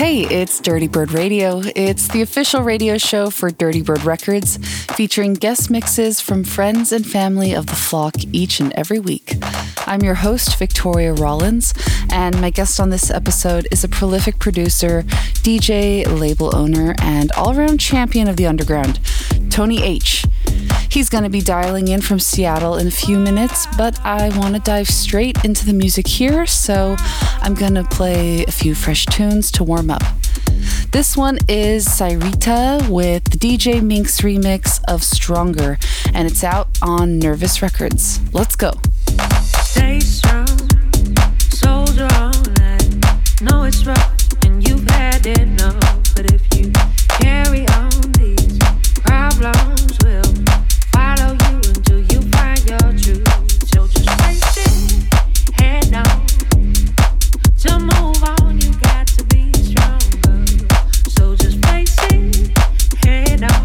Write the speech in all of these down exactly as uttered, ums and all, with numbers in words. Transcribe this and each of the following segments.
Hey, it's Dirty Bird Radio. It's the official radio show for Dirty Bird Records, featuring guest mixes from friends and family of the flock each and every week. I'm your host, Victoria Rollins, and my guest on this episode is a prolific producer, D J, label owner, and all-around champion of the underground, Tony H. He's going to be dialing in from Seattle in a few minutes, but I want to dive straight into the music here, so I'm going to play a few fresh tunes to warm up. This one is Cyrita with the D J Minx remix of Stronger, and it's out on Nervous Records. Let's go. Stay strong, soldier on. I know it's rough and you've had enough, but if you carry on, these problems will follow you until you find your truth. So just face it, head on. To move on, you got to be stronger. So just face it, head on.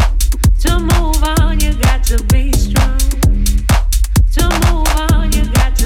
To move on, you got to be strong. To move on, you got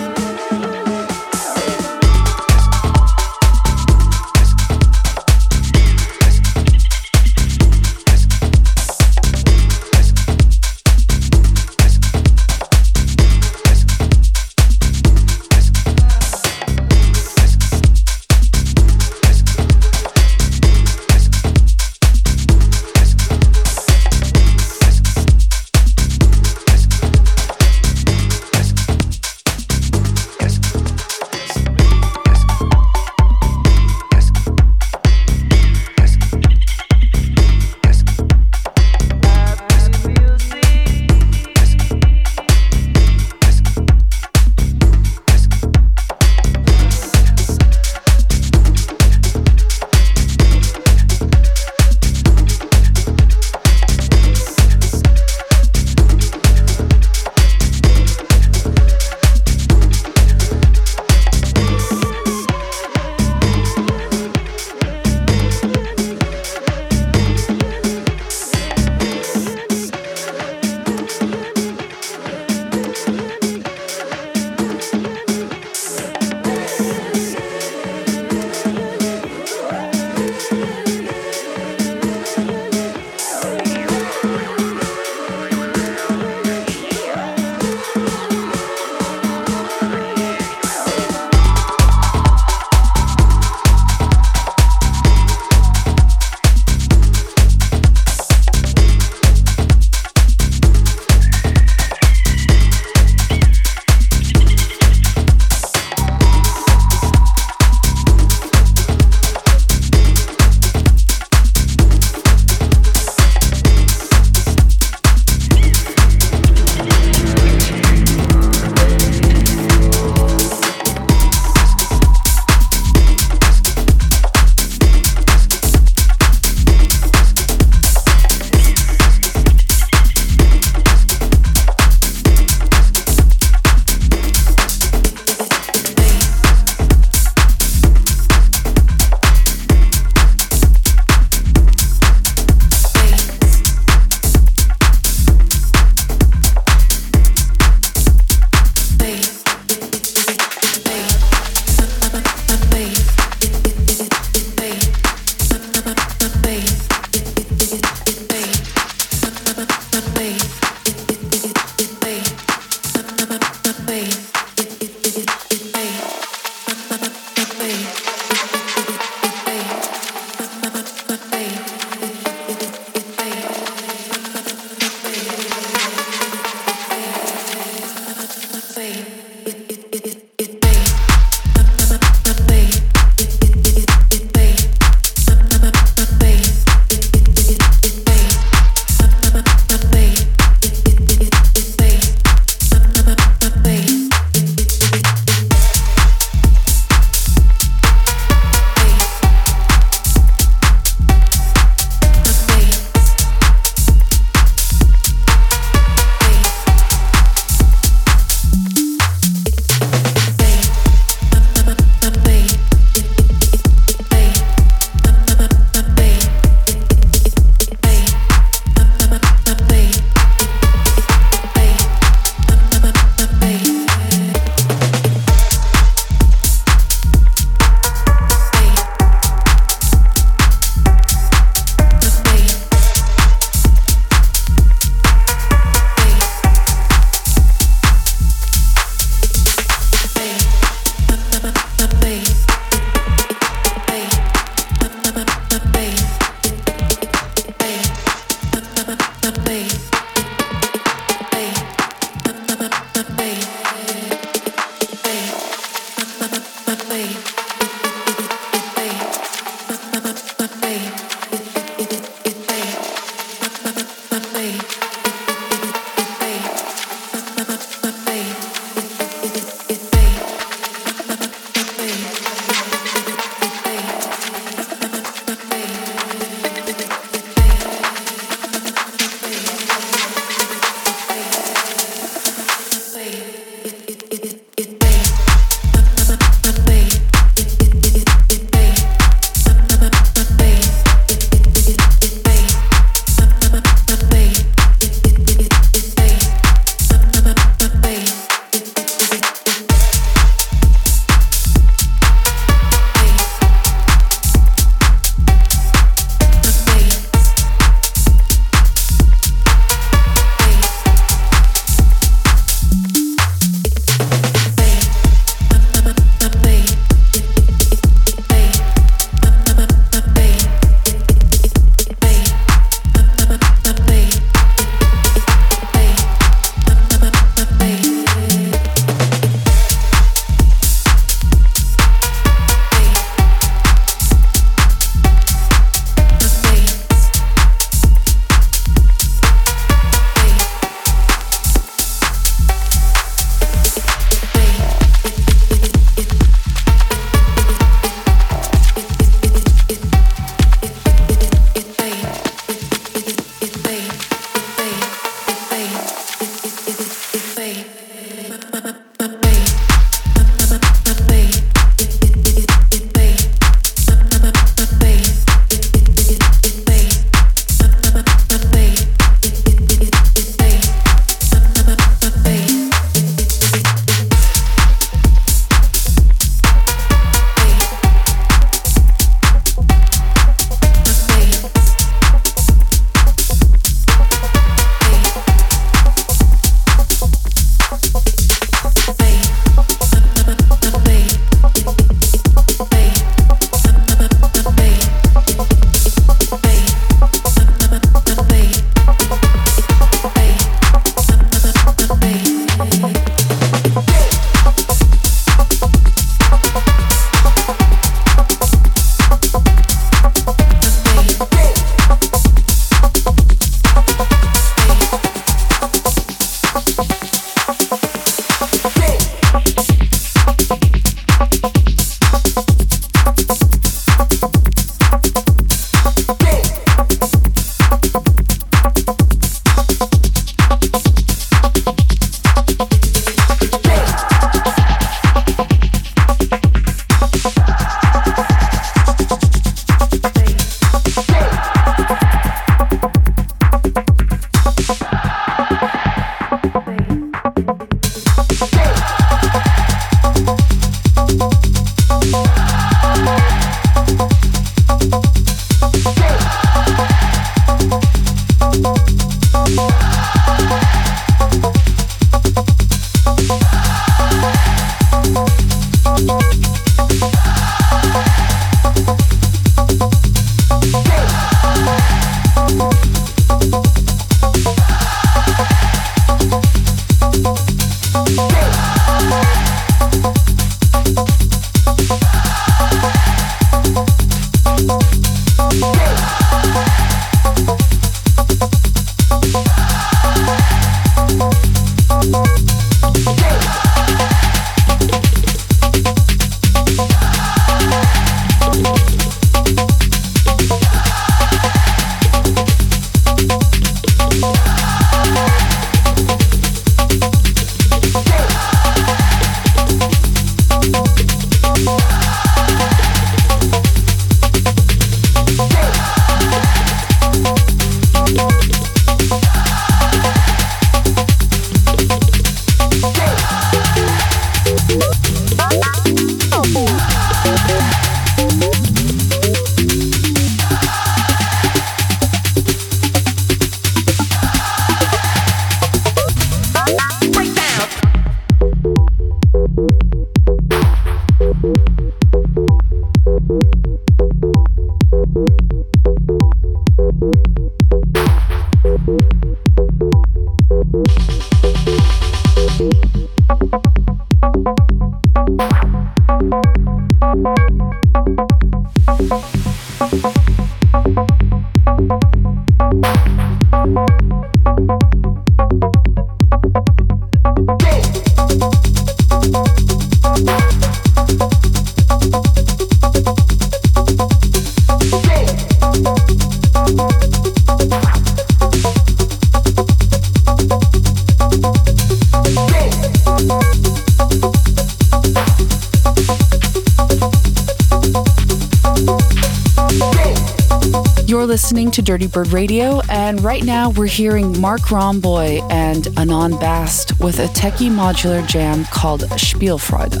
Listening to Dirty Bird Radio, and right now we're hearing Mark Romboy and Anand Bast with a techie modular jam called Spielfreude.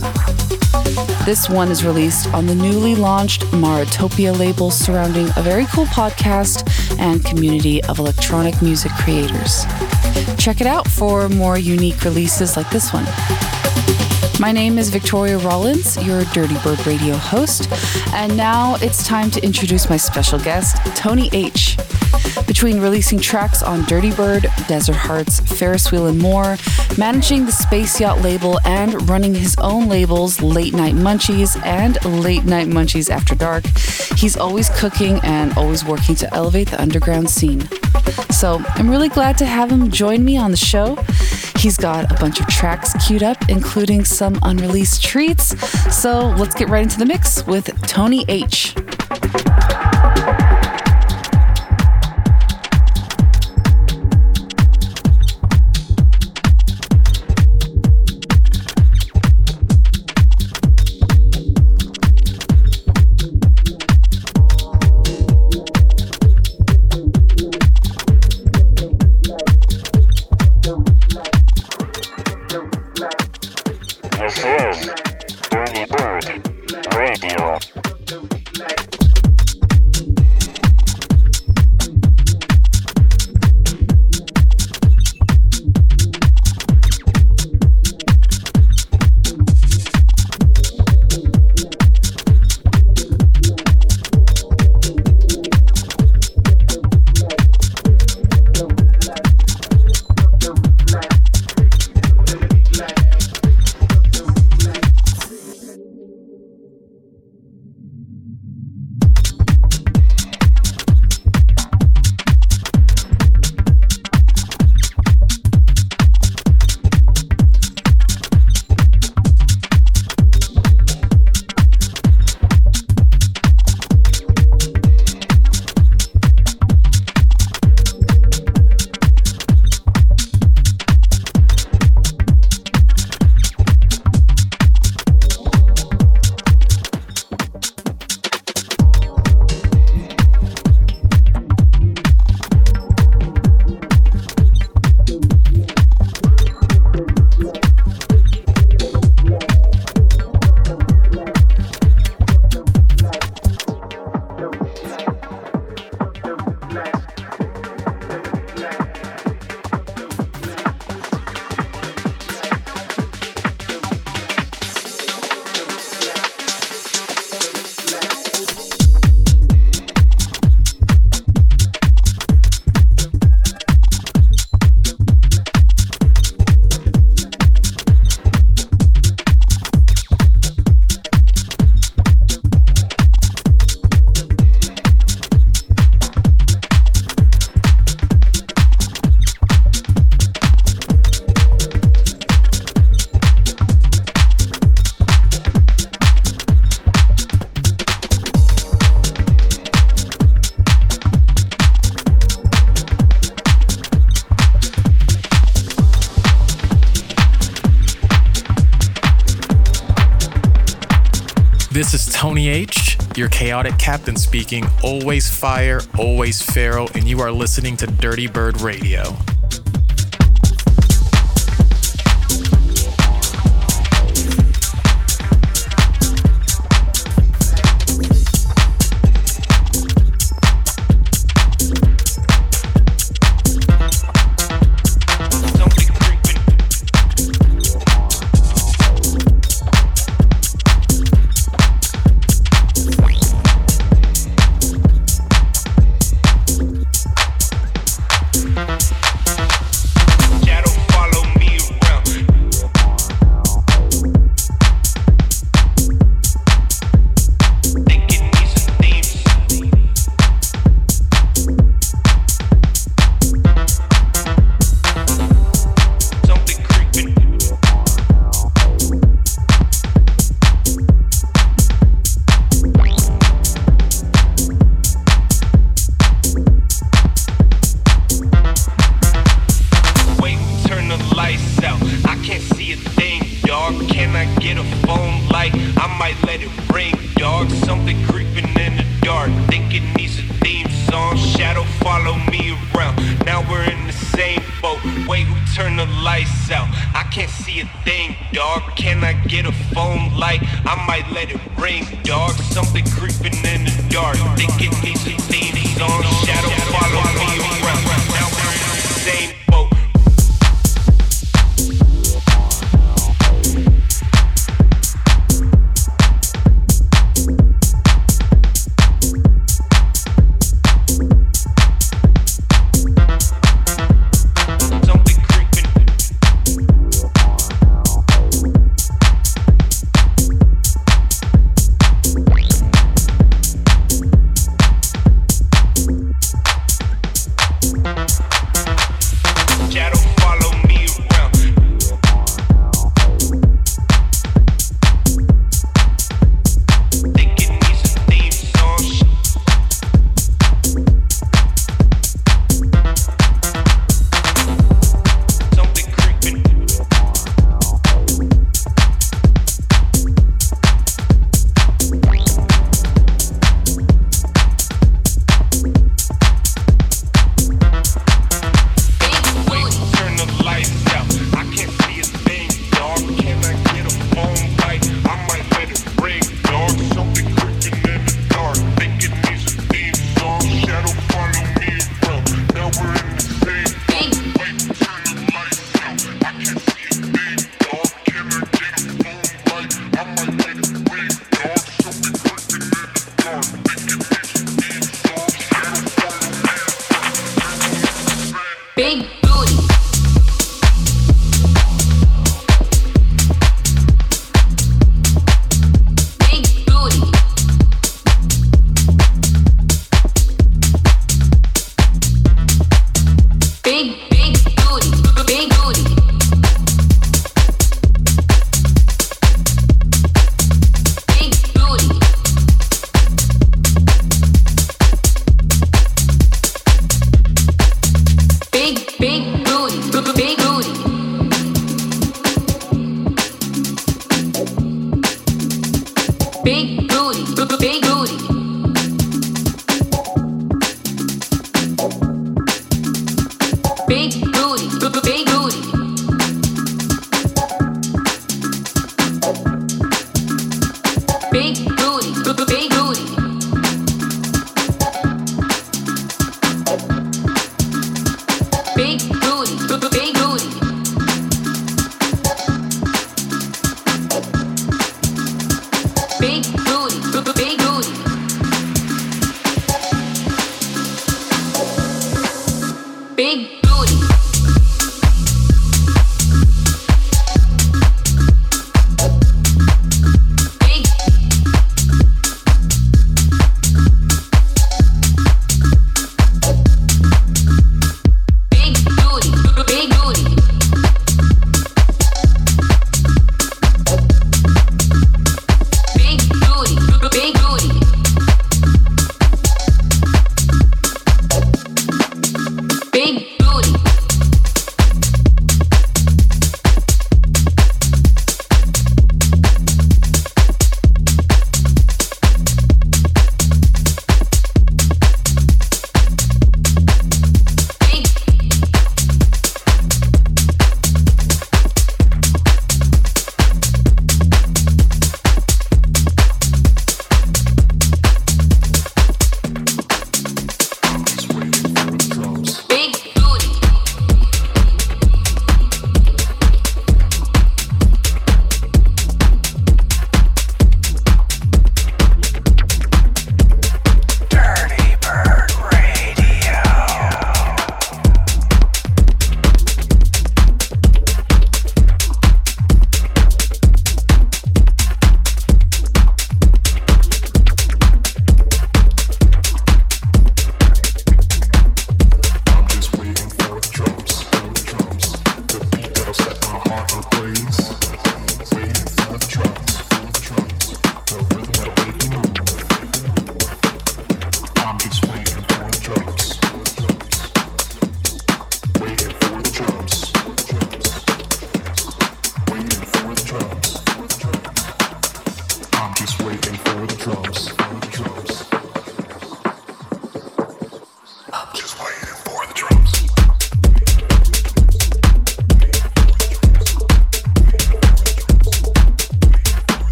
This one is released on the newly launched Maratopia label, surrounding a very cool podcast and community of electronic music creators. Check it out for more unique releases like this one. My name is Victoria Rollins, your Dirty Bird Radio host, and now it's time to introduce my special guest, Tony H. Between releasing tracks on Dirty Bird, Desert Hearts, Ferris Wheel and more, managing the Space Yacht label, and running his own labels, Late Night Munchies and Late Night Munchies After Dark, he's always cooking and always working to elevate the underground scene. So I'm really glad to have him join me on the show. He's got a bunch of tracks queued up, including some unreleased treats. So let's get right into the mix with Tony H. This is Dirty Bird Radio. Tony H, your chaotic captain speaking, always fire, always Pharaoh, and you are listening to Dirty Bird Radio. Big booty.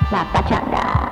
La pachanga.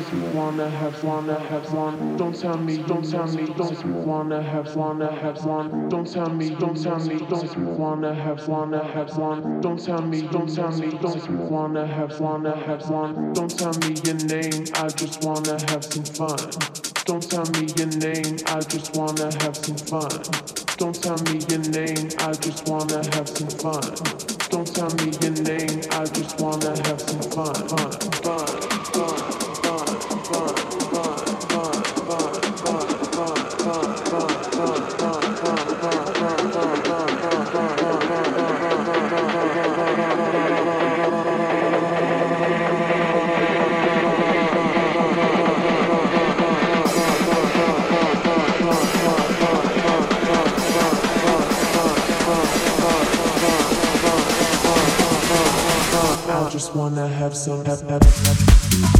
don't you wanna have, wanna have one? Don't tell me, don't tell me, don't you wanna have, wanna have one? Don't tell me, don't tell me, don't you wanna have, wanna have one? Don't tell me, don't tell me, don't you wanna have, wanna have one? Don't tell me your name, I just wanna have some fun. Don't tell me your name, I just wanna have some fun. Don't tell me your name, I just wanna have some fun. Don't tell me your name, I just wanna have some fun. Fun, fun, fun, fun, fun, fun, fun, fun, fun, fun, fun, fun, fun, fun, I just wanna have some have, have, have.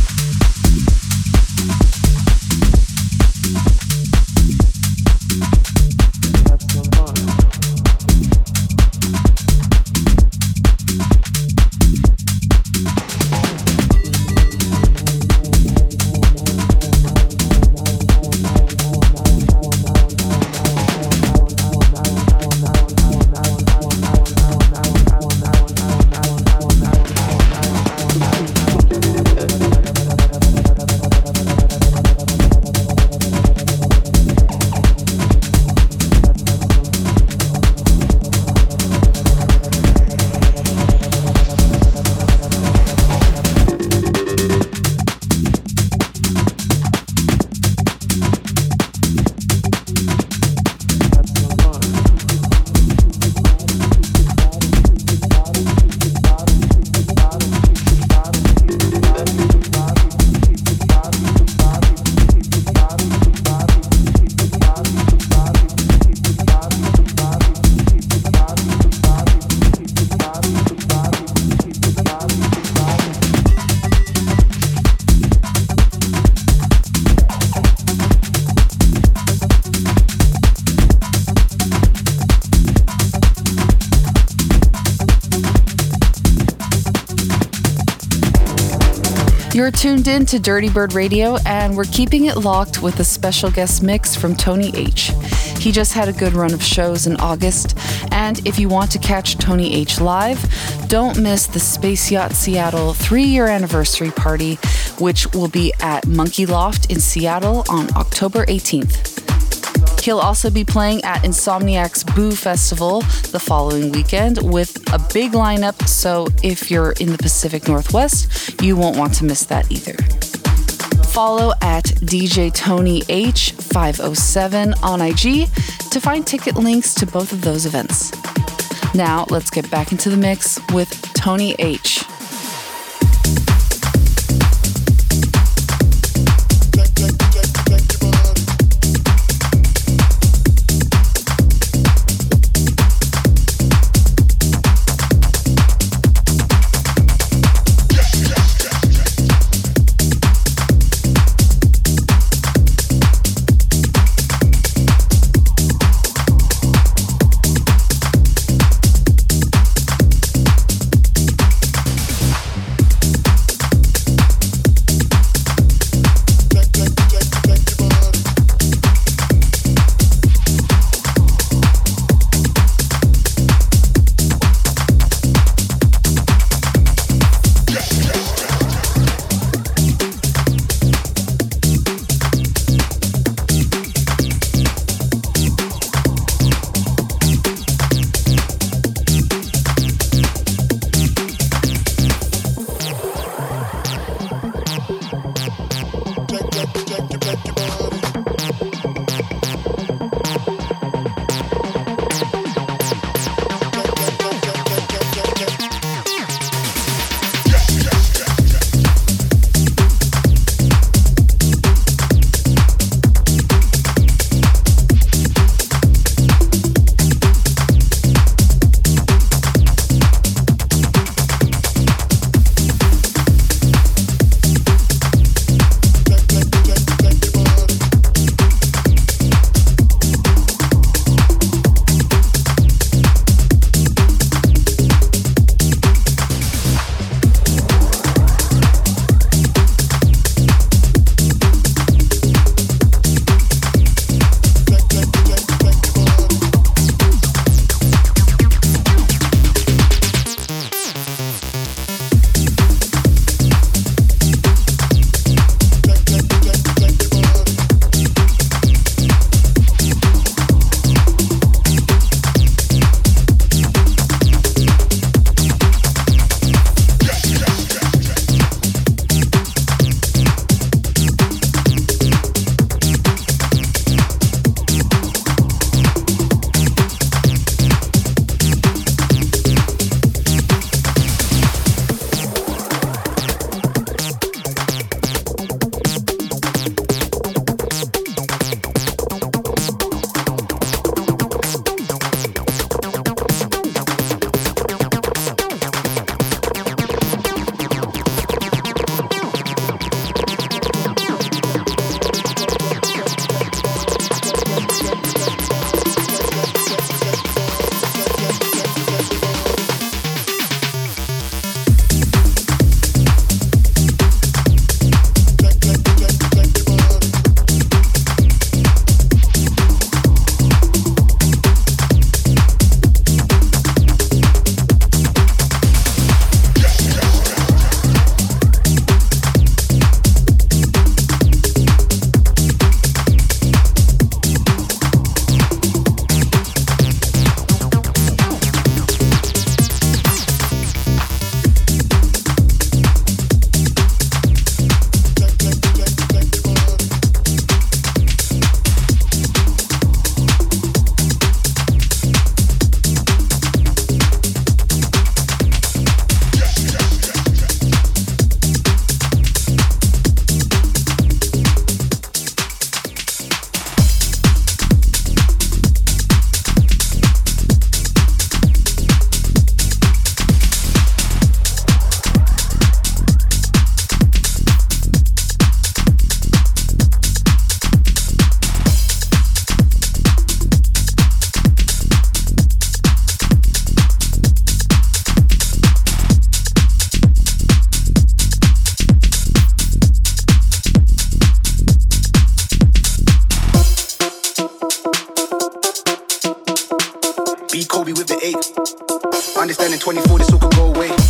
You're tuned in to Dirty Bird Radio, and we're keeping it locked with a special guest mix from Tony H. He just had a good run of shows in August, and if you want to catch Tony H live, don't miss the Space Yacht Seattle three-year anniversary party, which will be at Monkey Loft in Seattle on October eighteenth. He'll also be playing at Insomniac's Boo Festival the following weekend with a big lineup, so if you're in the Pacific Northwest, you won't want to miss that either. Follow at D J Tony H five oh seven on I G to find ticket links to both of those events. Now, let's get back into the mix with Tony H. twenty-four, this all could go away.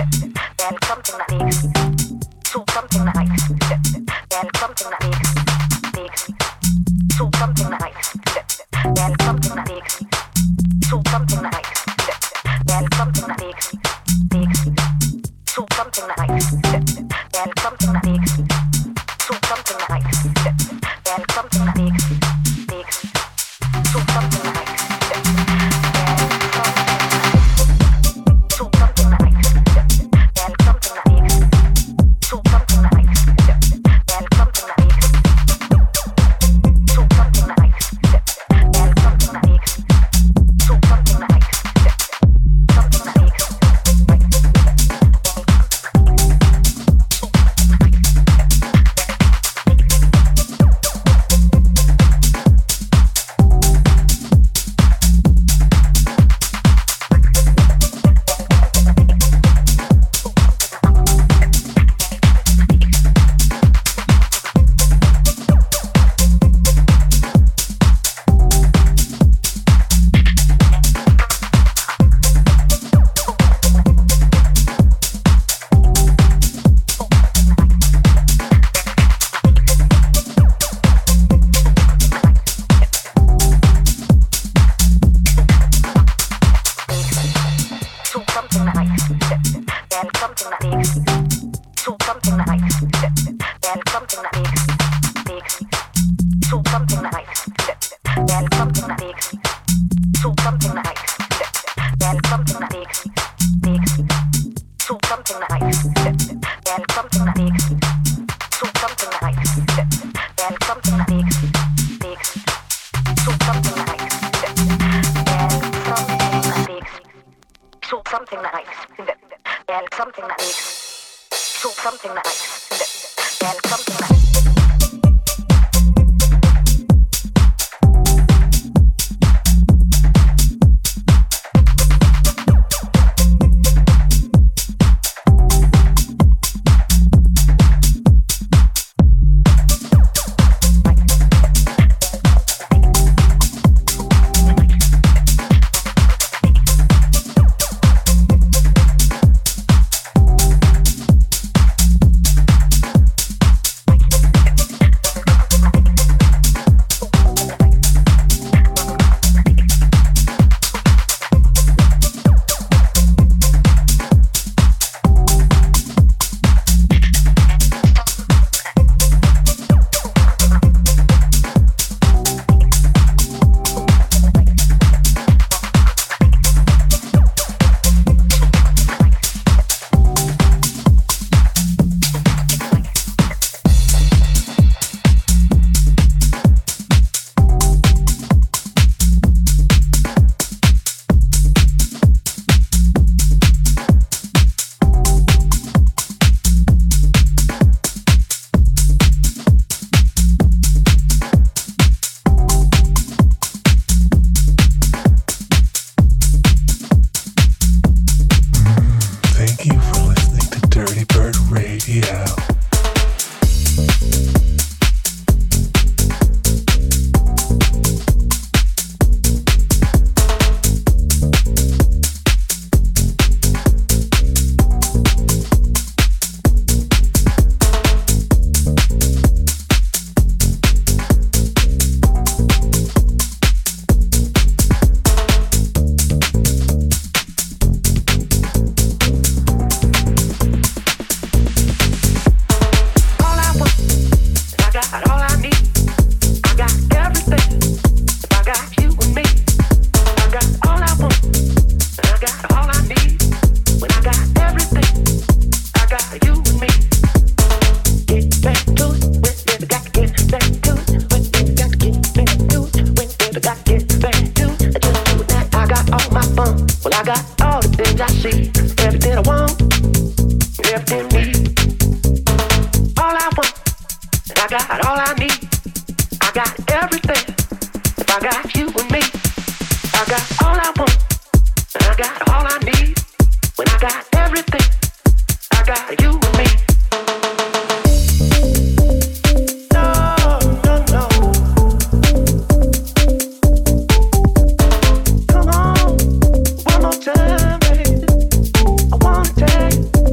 One more time, baby. I wanna take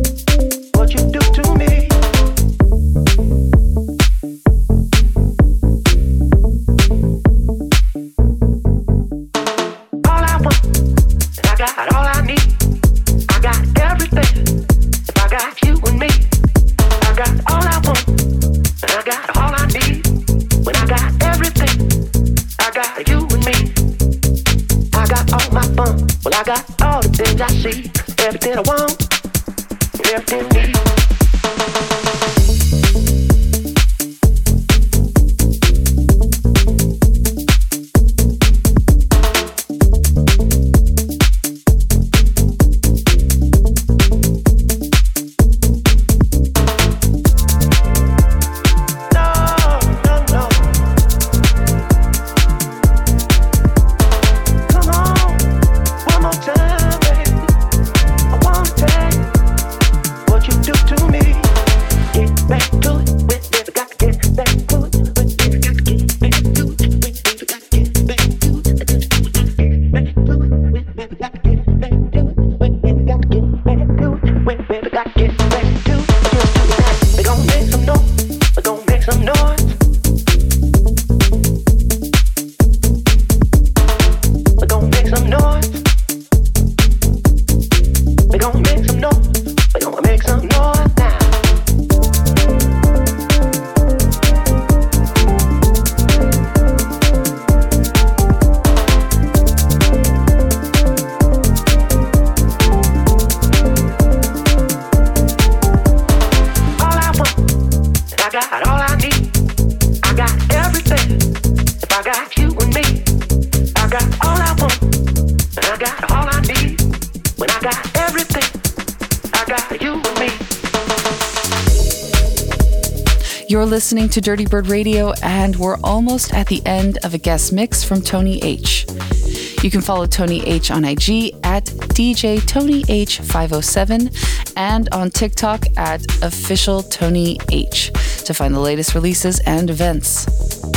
You're listening to Dirty Bird Radio, and we're almost at the end of a guest mix from Tony H. You can follow Tony H on I G at D J Tony H five oh seven and on TikTok at Official Tony H to find the latest releases and events.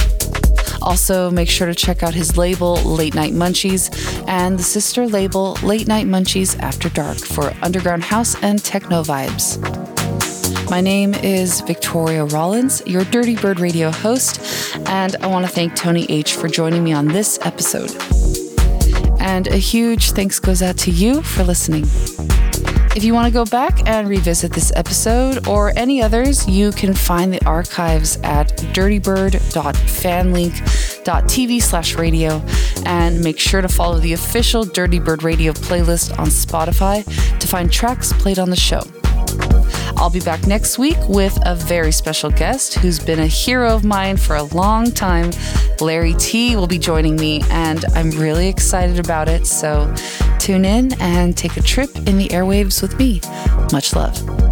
Also, make sure to check out his label, Late Night Munchies, and the sister label, Late Night Munchies After Dark, for underground house and techno vibes. My name is Victoria Rollins, your Dirty Bird Radio host, and I want to thank Tony H for joining me on this episode. And a huge thanks goes out to you for listening. If you want to go back and revisit this episode or any others, you can find the archives at dirtybird.fanlink.tv slash radio, and make sure to follow the official Dirty Bird Radio playlist on Spotify to find tracks played on the show. I'll be back next week with a very special guest who's been a hero of mine for a long time. Larry T will be joining me, and I'm really excited about it. So tune in and take a trip in the airwaves with me. Much love.